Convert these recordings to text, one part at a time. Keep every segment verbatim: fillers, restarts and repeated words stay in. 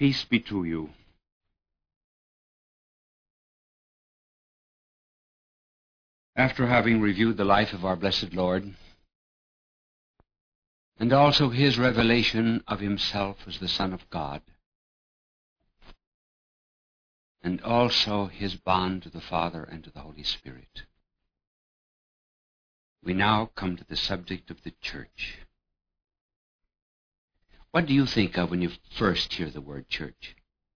Peace be to you. After having reviewed the life of our blessed Lord, and also his revelation of himself as the Son of God, and also his bond to the Father and to the Holy Spirit, we now come to the subject of the church. What do you think of when you first hear the word church?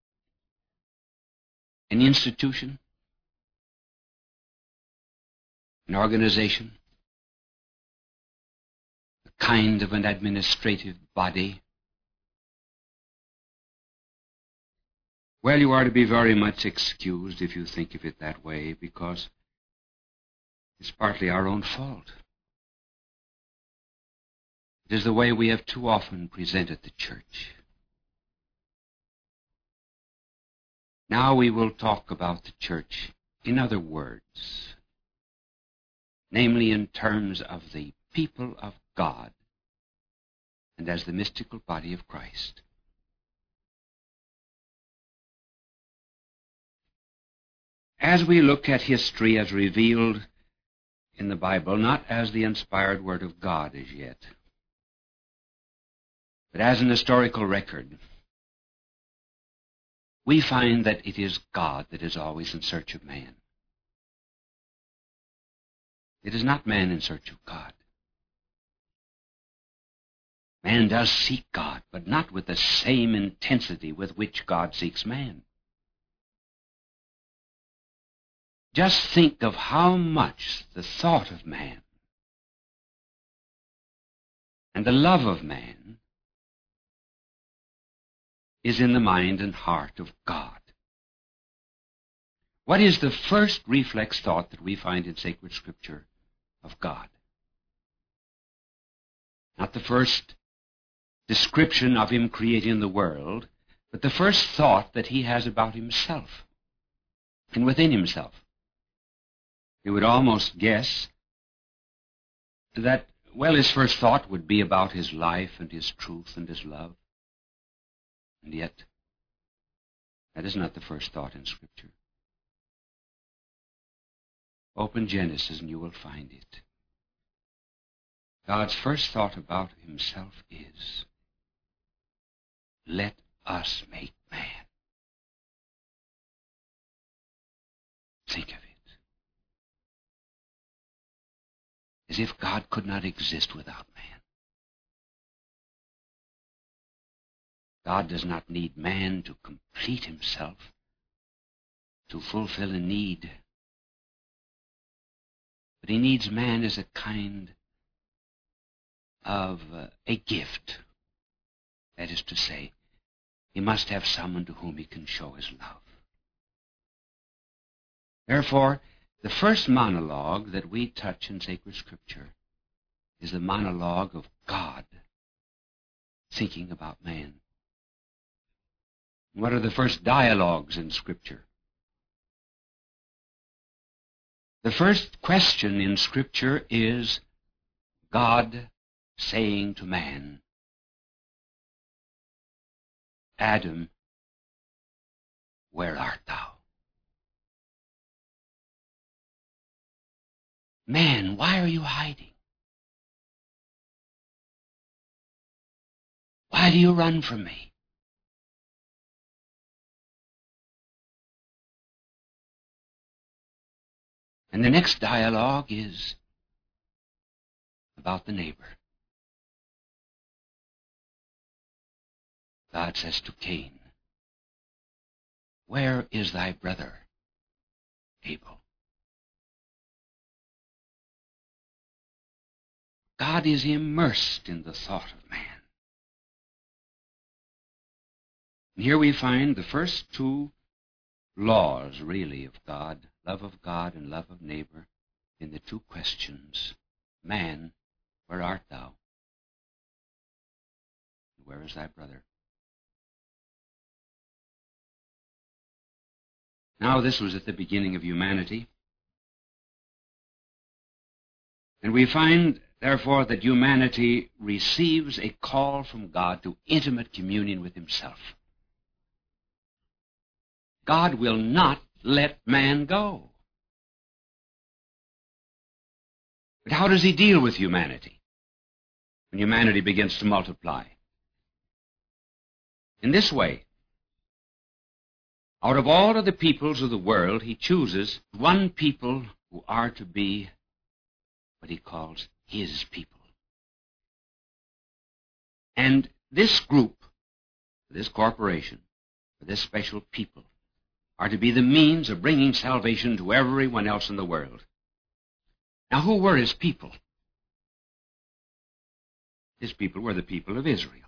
An institution? An organization? A kind of an administrative body? Well, you are to be very much excused if you think of it that way, because it's partly our own fault. It is the way we have too often presented the church. Now we will talk about the church in other words, namely in terms of the people of God and as the mystical body of Christ. As we look at history as revealed in the Bible, not as the inspired Word of God as yet, but as an historical record, we find that it is God that is always in search of man. It is not man in search of God. Man does seek God, but not with the same intensity with which God seeks man. Just think of how much the thought of man and the love of man is in the mind and heart of God. What is the first reflex thought that we find in sacred Scripture of God? Not the first description of him creating the world, but the first thought that he has about himself and within himself. You would almost guess that, well, his first thought would be about his life and his truth and his love. And yet, that is not the first thought in Scripture. Open Genesis and you will find it. God's first thought about himself is, let us make man. Think of it. As if God could not exist without man. God does not need man to complete himself, to fulfill a need. But he needs man as a kind of uh, a gift. That is to say, he must have someone to whom he can show his love. Therefore, the first monologue that we touch in sacred Scripture is the monologue of God thinking about man. What are the first dialogues in Scripture? The first question in Scripture is God saying to man, Adam, where art thou? Man, why are you hiding? Why do you run from me? And the next dialogue is about the neighbor. God says to Cain, where is thy brother, Abel? God is immersed in the thought of man. And here we find the first two laws, really, of God, love of God and love of neighbor, in the two questions. Man, where art thou? Where is thy brother? Now, this was at the beginning of humanity. And we find, therefore, that humanity receives a call from God to intimate communion with himself. God will not let man go. But how does he deal with humanity when humanity begins to multiply? In this way. Out of all of the peoples of the world, he chooses one people who are to be what he calls his people. And this group, this corporation, this special people, are to be the means of bringing salvation to everyone else in the world. Now, who were his people? His people were the people of Israel.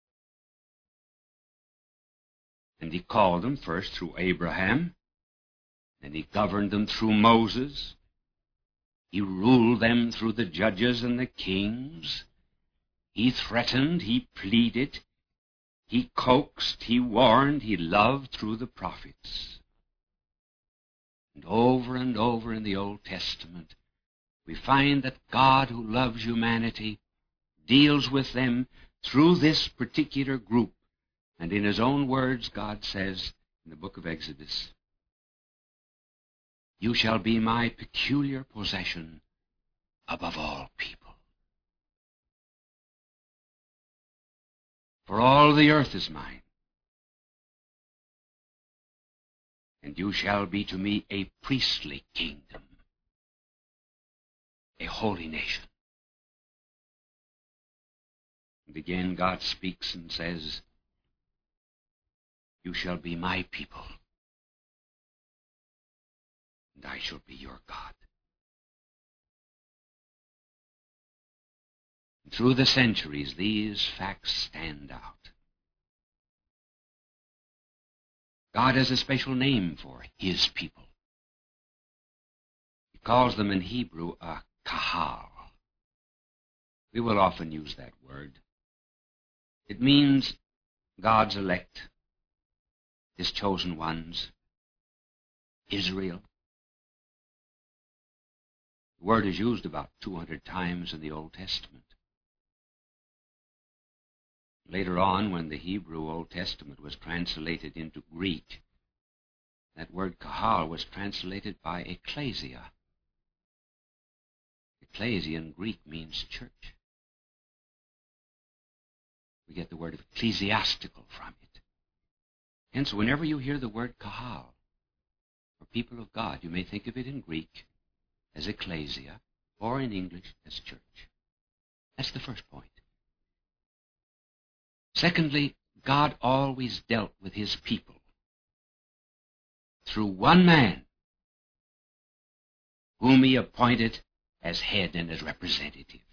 And he called them first through Abraham, then he governed them through Moses, he ruled them through the judges and the kings, he threatened, he pleaded, he coaxed, he warned, he loved through the prophets. And over and over in the Old Testament, we find that God, who loves humanity, deals with them through this particular group. And in his own words, God says in the book of Exodus, "You shall be my peculiar possession above all people. For all the earth is mine, and you shall be to me a priestly kingdom, a holy nation." And again God speaks and says, "You shall be my people, and I shall be your God." And through the centuries, these facts stand out. God has a special name for his people. He calls them in Hebrew a kahal. We will often use that word. It means God's elect, his chosen ones, Israel. The word is used about two hundred times in the Old Testament. Later on, when the Hebrew Old Testament was translated into Greek, that word kahal was translated by ecclesia. Ecclesia in Greek means church. We get the word ecclesiastical from it. Hence, whenever you hear the word kahal, or people of God, you may think of it in Greek as ecclesia, or in English as church. That's the first point. Secondly, God always dealt with his people through one man whom he appointed as head and as representative.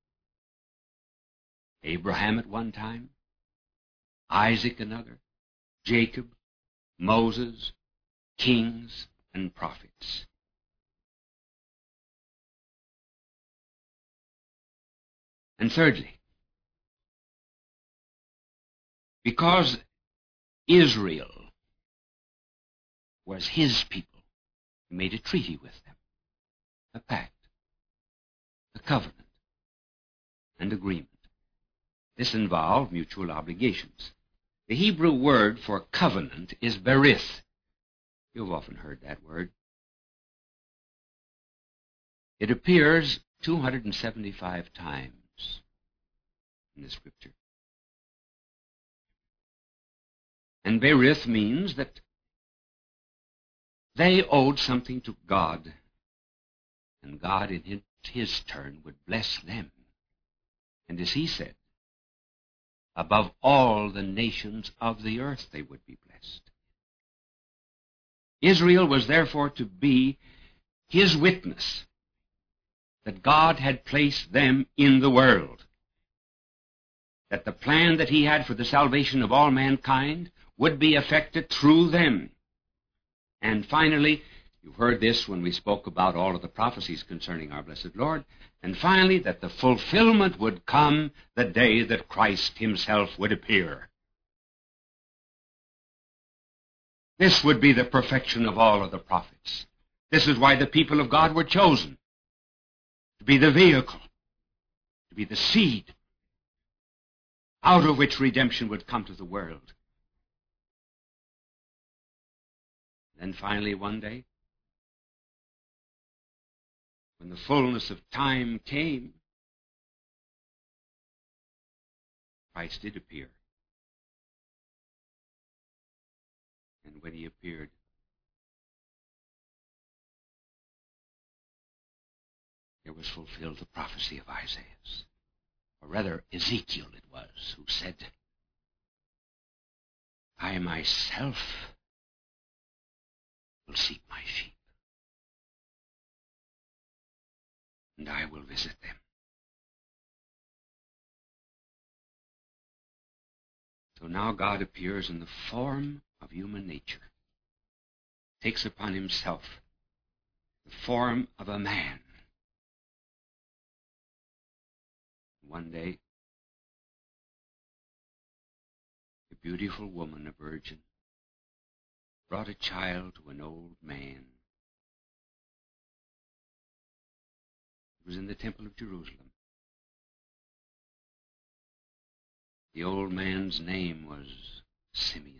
Abraham at one time, Isaac another, Jacob, Moses, kings, and prophets. And thirdly, because Israel was his people, he made a treaty with them, a pact, a covenant, an agreement. This involved mutual obligations. The Hebrew word for covenant is berith. You've often heard that word. It appears two hundred seventy-five times in the Scripture. And berith means that they owed something to God, and God in his turn would bless them. And as he said, above all the nations of the earth they would be blessed. Israel was therefore to be his witness that God had placed them in the world, that the plan that he had for the salvation of all mankind would be effected through them. And finally, you've heard this when we spoke about all of the prophecies concerning our blessed Lord, and finally, that the fulfillment would come the day that Christ himself would appear. This would be the perfection of all of the prophets. This is why the people of God were chosen, to be the vehicle, to be the seed, out of which redemption would come to the world. Then finally one day, when the fullness of time came, Christ did appear. And when he appeared, there was fulfilled the prophecy of Isaiah, or rather Ezekiel it was, who said, I myself will seek my sheep, and I will visit them. So now God appears in the form of human nature, takes upon himself the form of a man. One day, a beautiful woman, a virgin, brought a child to an old man. It was in the temple of Jerusalem. The old man's name was Simeon.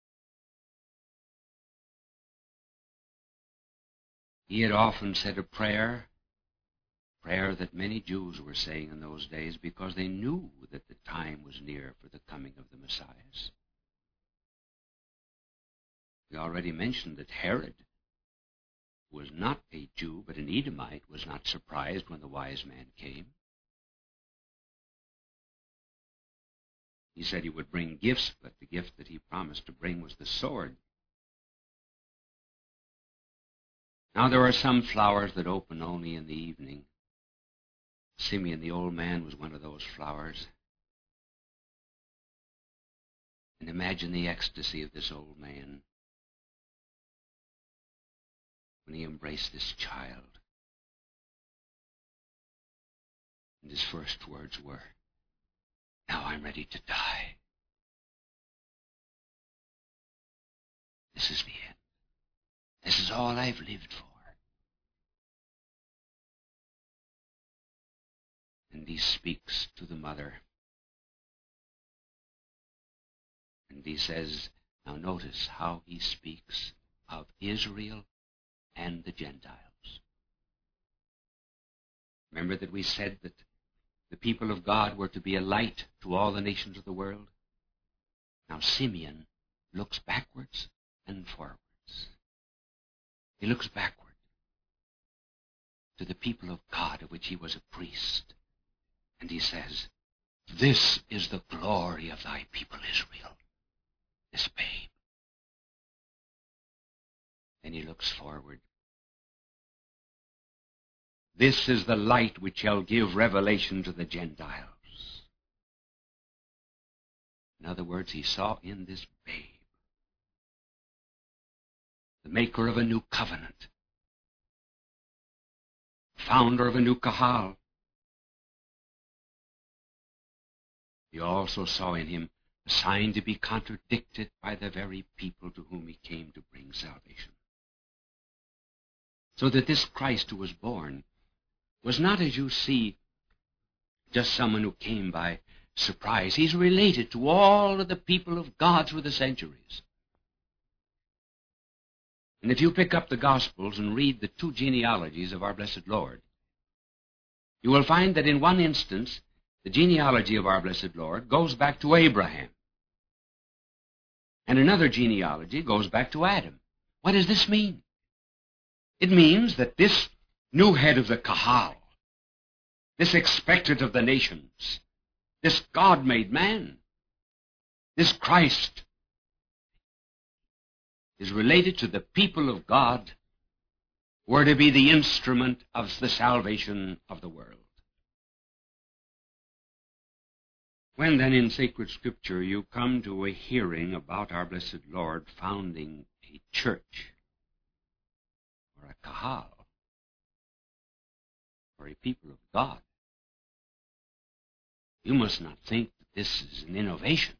He had often said a prayer, a prayer that many Jews were saying in those days because they knew that the time was near for the coming of the Messiah. We already mentioned that Herod, who was not a Jew but an Edomite, was not surprised when the wise man came. He said he would bring gifts, but the gift that he promised to bring was the sword. Now there are some flowers that open only in the evening. Simeon, the old man, was one of those flowers. And imagine the ecstasy of this old man when he embraced this child. And his first words were, now I'm ready to die. This is the end. This is all I've lived for. And he speaks to the mother. And he says, now notice how he speaks of Israel and the Gentiles. Remember that we said that the people of God were to be a light to all the nations of the world? Now Simeon looks backwards and forwards. He looks backward to the people of God of which he was a priest. And he says, this is the glory of thy people Israel, this babe. Then he looks forward. This is the light which shall give revelation to the Gentiles. In other words, he saw in this babe the maker of a new covenant, founder of a new kahal. He also saw in him a sign to be contradicted by the very people to whom he came to bring salvation. So that this Christ who was born was not, as you see, just someone who came by surprise. He's related to all of the people of God through the centuries. And if you pick up the Gospels and read the two genealogies of our blessed Lord, you will find that in one instance, the genealogy of our blessed Lord goes back to Abraham. And another genealogy goes back to Adam. What does this mean? It means that this new head of the kahal, this expectant of the nations, this God-made man, this Christ, is related to the people of God who are to be the instrument of the salvation of the world. When then in sacred scripture you come to a hearing about our blessed Lord founding a church, or a kahal, or a people of God, you must not think that this is an innovation.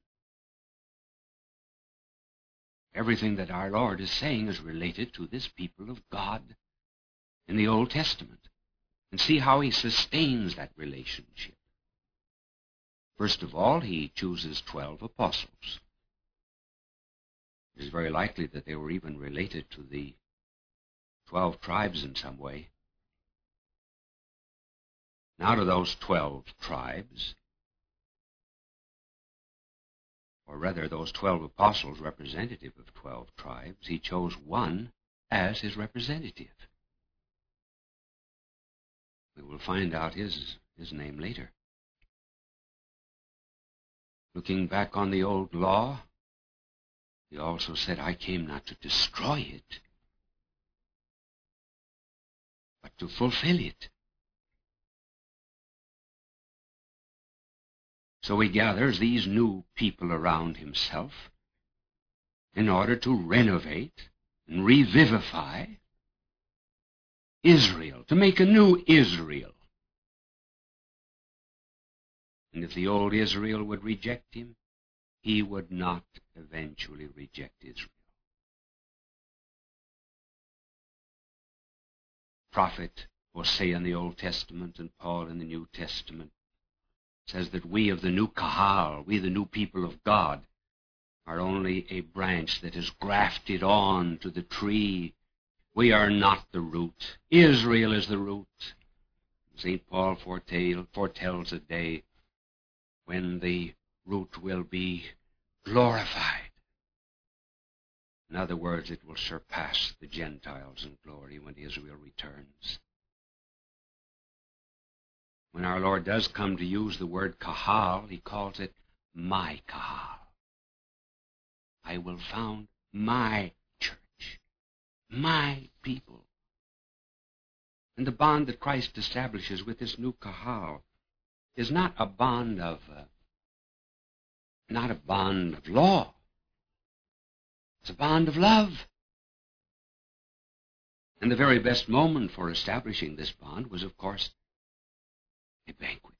Everything that our Lord is saying is related to this people of God in the Old Testament. And see how he sustains that relationship. First of all, he chooses twelve apostles. It is very likely that they were even related to the twelve tribes in some way. And out of those twelve tribes, or rather those twelve apostles representative of twelve tribes, he chose one as his representative. We will find out his, his name later. Looking back on the old law, he also said, I came not to destroy it, but to fulfill it. So he gathers these new people around himself in order to renovate and revivify Israel, to make a new Israel. And if the old Israel would reject him, he would not eventually reject Israel. Prophet Hosea in the Old Testament and Paul in the New Testament says that we of the new Kahal, we the new people of God, are only a branch that is grafted on to the tree. We are not the root. Israel is the root. Saint Paul foretell, foretells a day when the root will be glorified. In other words, it will surpass the Gentiles in glory when Israel returns. When our Lord does come to use the word kahal, he calls it my kahal. I will found my church, my people. And the bond that Christ establishes with this new kahal is not a bond of, uh, not a bond of law. It's a bond of love. And the very best moment for establishing this bond was, of course, a banquet,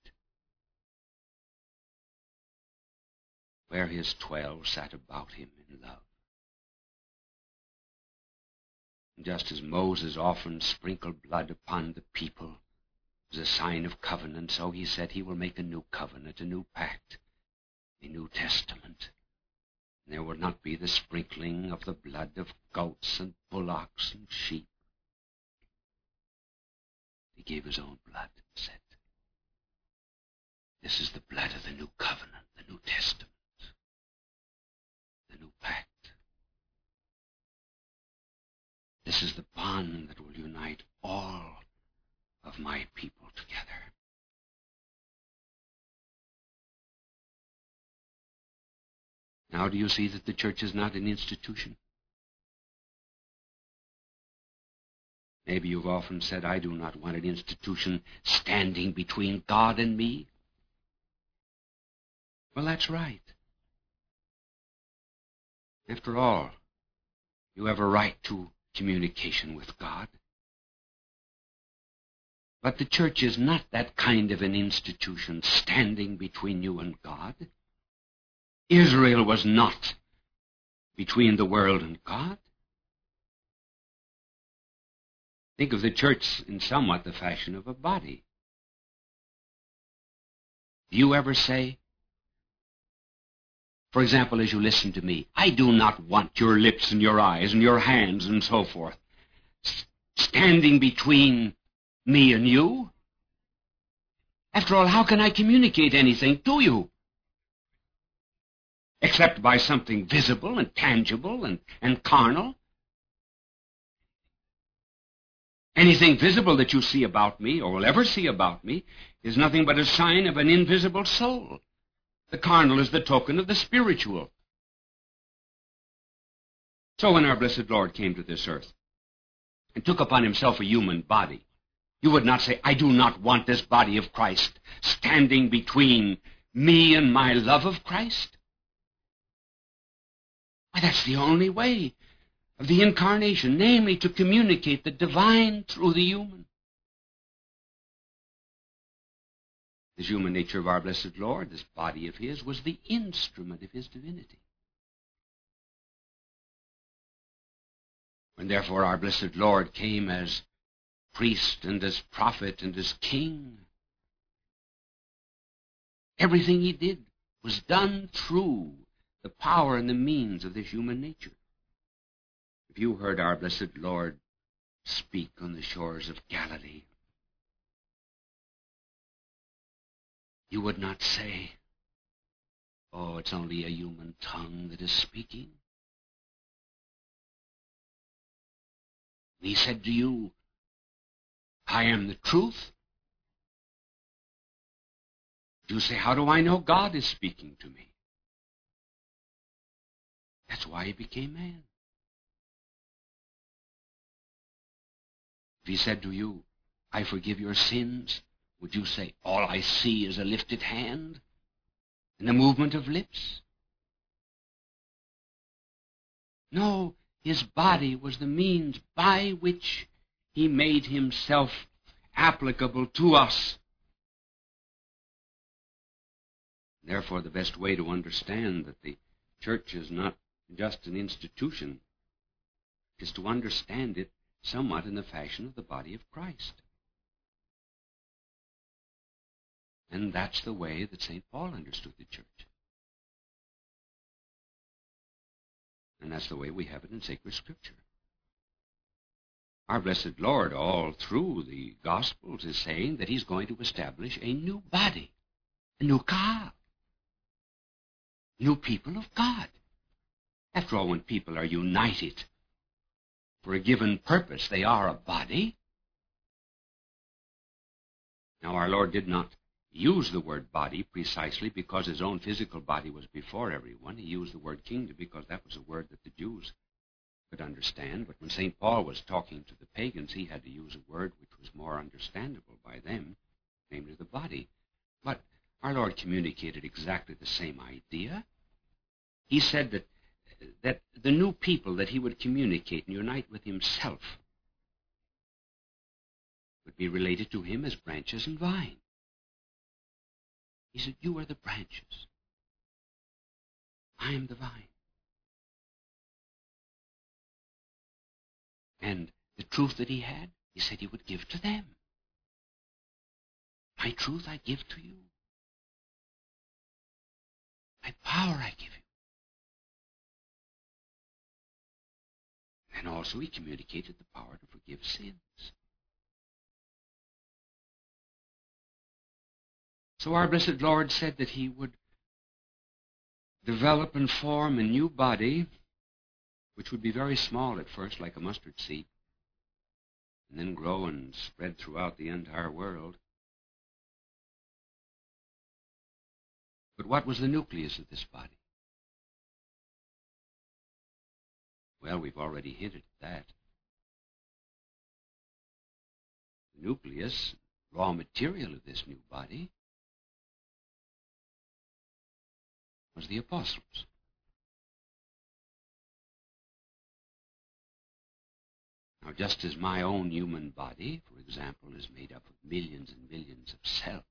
where his twelve sat about him in love. And just as Moses often sprinkled blood upon the people as a sign of covenant, so he said he will make a new covenant, a new pact, a new testament. And there will not be the sprinkling of the blood of goats and bullocks and sheep. He gave his own blood and said, this is the blood of the new covenant, the new testament, the new pact. This is the bond that will unite all of my people together. Now, do you see that the church is not an institution? Maybe you've often said, I do not want an institution standing between God and me. Well, that's right. After all, you have a right to communication with God. But the church is not that kind of an institution standing between you and God. Israel was not between the world and God. Think of the church in somewhat the fashion of a body. Do you ever say, for example, as you listen to me, I do not want your lips and your eyes and your hands and so forth standing between me and you? After all, how can I communicate anything to you? Except by something visible and tangible and, and carnal. Anything visible that you see about me or will ever see about me is nothing but a sign of an invisible soul. The carnal is the token of the spiritual. So when our blessed Lord came to this earth and took upon himself a human body, you would not say, I do not want this body of Christ standing between me and my love of Christ. Why, that's the only way of the incarnation, namely to communicate the divine through the human. This human nature of our blessed Lord, this body of his, was the instrument of his divinity. When therefore our blessed Lord came as priest and as prophet and as king, everything he did was done through the power and the means of this human nature. If you heard our blessed Lord speak on the shores of Galilee, you would not say, "Oh, it's only a human tongue that is speaking." He said to you, "I am the truth." You say, "How do I know God is speaking to me?" That's why he became man. If he said to you, "I forgive your sins," would you say, "All I see is a lifted hand and the movement of lips"? No, his body was the means by which he made himself applicable to us. Therefore, the best way to understand that the church is not just an institution is to understand it somewhat in the fashion of the body of Christ. And that's the way that Saint Paul understood the church. And that's the way we have it in sacred Scripture. Our blessed Lord, all through the Gospels, is saying that he's going to establish a new body, a new kahal, new people of God. After all, when people are united for a given purpose, they are a body. Now, our Lord did not use the word body precisely because his own physical body was before everyone. He used the word kingdom because that was a word that the Jews could understand. But when Saint Paul was talking to the pagans, he had to use a word which was more understandable by them, namely the body. But our Lord communicated exactly the same idea. He said that, that the new people that he would communicate and unite with himself would be related to him as branches and vine. He said, "You are the branches. I am the vine." And the truth that he had, he said he would give to them. "My truth I give to you. My power I give you." And also he communicated the power to forgive sins. So our blessed Lord said that he would develop and form a new body, which would be very small at first, like a mustard seed, and then grow and spread throughout the entire world. But what was the nucleus of this body? Well, we've already hinted at that. The nucleus, raw material of this new body, was the apostles. Now, just as my own human body, for example, is made up of millions and millions of cells,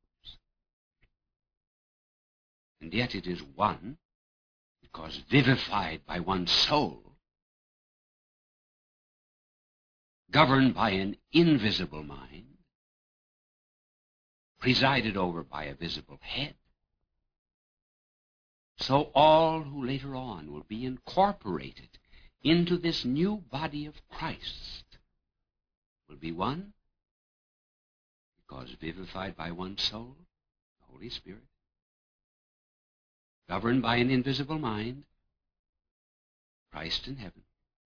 and yet it is one, because vivified by one soul, governed by an invisible mind, presided over by a visible head, so all who later on will be incorporated into this new body of Christ will be one, because vivified by one soul, the Holy Spirit, governed by an invisible mind, Christ in heaven,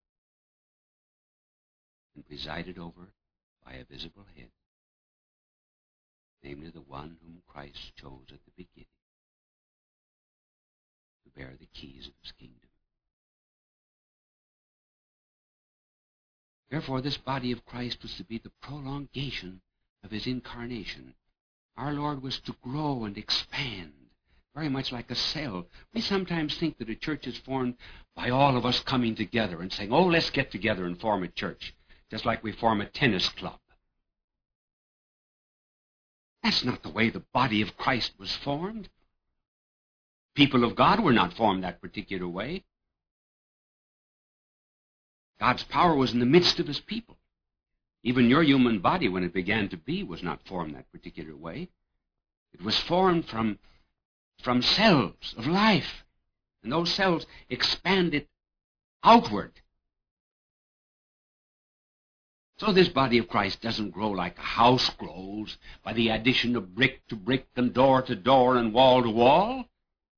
and presided over by a visible head, namely the one whom Christ chose at the beginning to bear the keys of his kingdom. Therefore, this body of Christ was to be the prolongation of his incarnation. Our Lord was to grow and expand, very much like a cell. We sometimes think that a church is formed by all of us coming together and saying, "Oh, let's get together and form a church," just like we form a tennis club. That's not the way the body of Christ was formed. People of God were not formed that particular way. God's power was in the midst of his people. Even your human body, when it began to be, was not formed that particular way. It was formed from, from cells of life. And those cells expanded outward So this body of Christ doesn't grow like a house grows, by the addition of brick to brick and door to door and wall to wall. It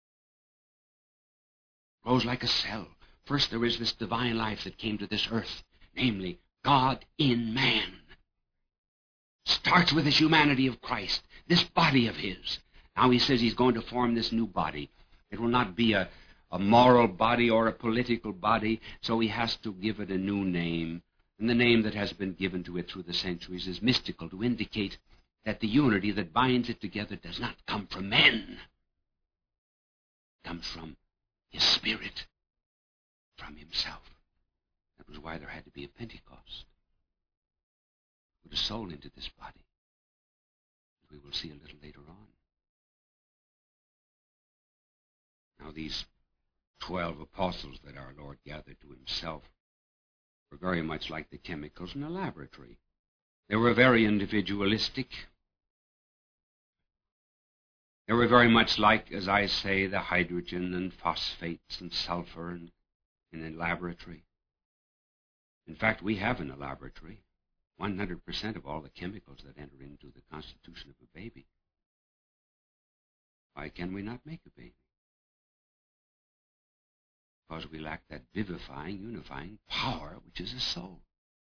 grows like a cell. First there is this divine life that came to this earth, namely, God in man. Starts with this humanity of Christ, this body of his. Now he says he's going to form this new body. It will not be a, a moral body or a political body, so he has to give it a new name. And the name that has been given to it through the centuries is mystical, to indicate that the unity that binds it together does not come from men. It comes from his Spirit, from himself. That was why there had to be a Pentecost. Put a soul into this body, as we will see a little later on. Now these twelve apostles that our Lord gathered to himself were very much like the chemicals in a laboratory. They were very individualistic. They were very much like, as I say, the hydrogen and phosphates and sulfur in, in a laboratory. In fact, we have in a laboratory one hundred percent of all the chemicals that enter into the constitution of a baby. Why can we not make a baby? Because we lack that vivifying, unifying power which is a soul.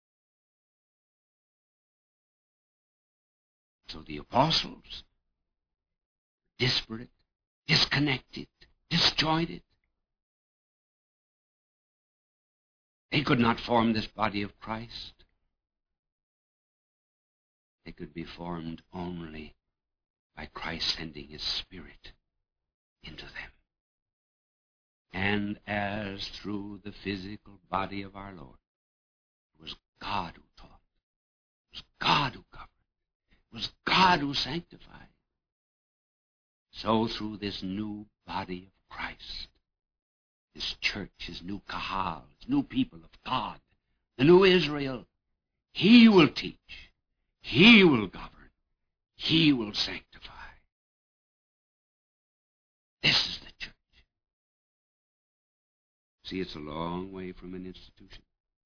So the apostles, disparate, disconnected, disjointed, they could not form this body of Christ. They could be formed only by Christ sending his Spirit into them. And as through the physical body of our Lord, it was God who taught, it was God who governed, it was God who sanctified, so through this new body of Christ, his church, his new kahal, his new people of God, the new Israel, he will teach, he will govern, he will sanctify. This is the church. See, it's a long way from an institution.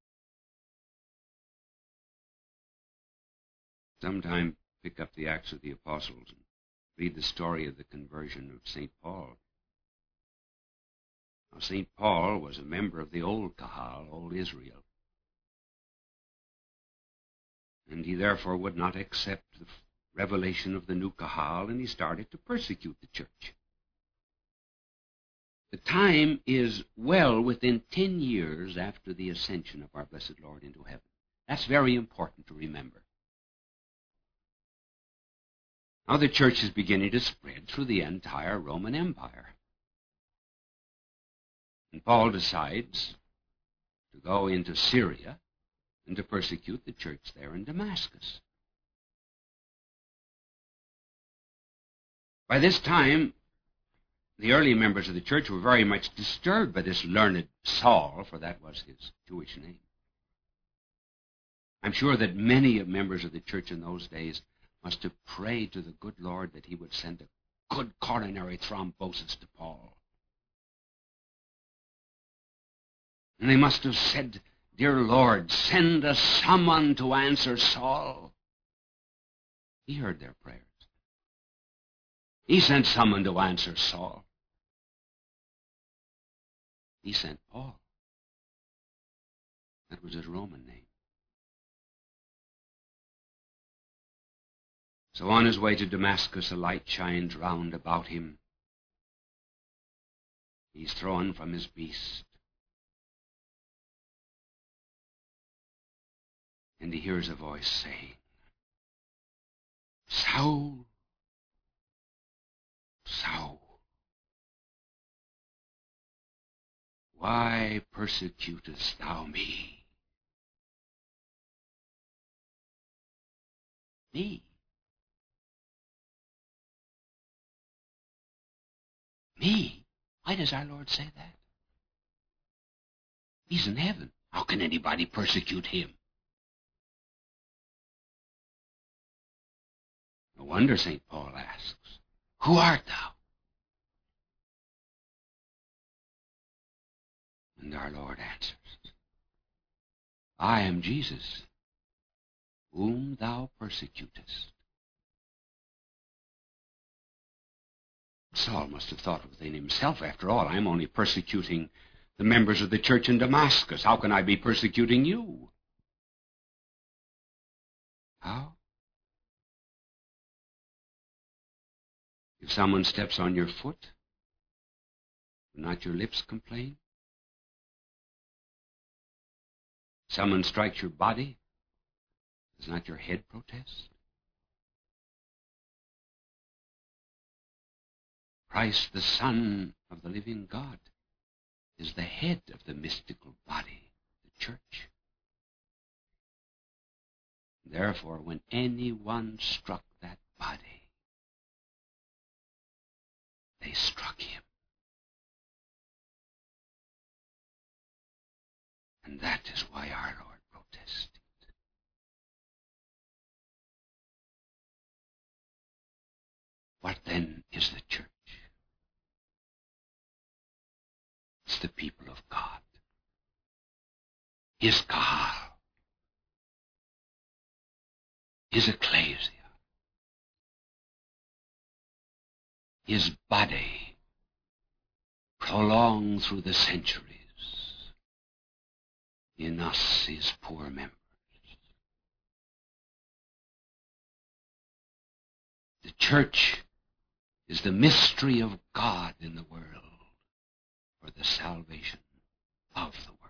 Sometime pick up the Acts of the Apostles and read the story of the conversion of Saint Paul. Now, Saint Paul was a member of the old Kahal, old Israel. And he therefore would not accept the revelation of the new Kahal, and he started to persecute the church. The time is well within ten years after the ascension of our blessed Lord into heaven. That's very important to remember. Now the church is beginning to spread through the entire Roman Empire. And Paul decides to go into Syria and to persecute the church there in Damascus. By this time, the early members of the church were very much disturbed by this learned Saul, for that was his Jewish name. I'm sure that many members of the church in those days must have prayed to the good Lord that he would send a good coronary thrombosis to Paul. And they must have said, "Dear Lord, send us someone to answer Saul." He heard their prayers. He sent someone to answer Saul. He sent Paul. That was his Roman name. So on his way to Damascus, a light shines round about him. He's thrown from his beast. And he hears a voice saying, "Saul, Saul, why persecutest thou me?" Me? Me? Why does our Lord say that? He's in heaven. How can anybody persecute him? No wonder Saint Paul asks, "Who art thou?" And our Lord answers, "I am Jesus, whom thou persecutest. Saul must have thought within himself, after all, I'm only persecuting the members of the church in Damascus. How can I be persecuting you? How? If someone steps on your foot, do not your lips complain? If someone strikes your body, does not your head protest? Christ, the Son of the living God, is the head of the mystical body, the church. Therefore, when anyone struck that body, they struck him. And that is why our Lord protested. What then is the church? It's the people of God. His Kahal. His ecclesia. His body prolonged through the centuries. In us, his poor members. The church is the mystery of God in the world for the salvation of the world.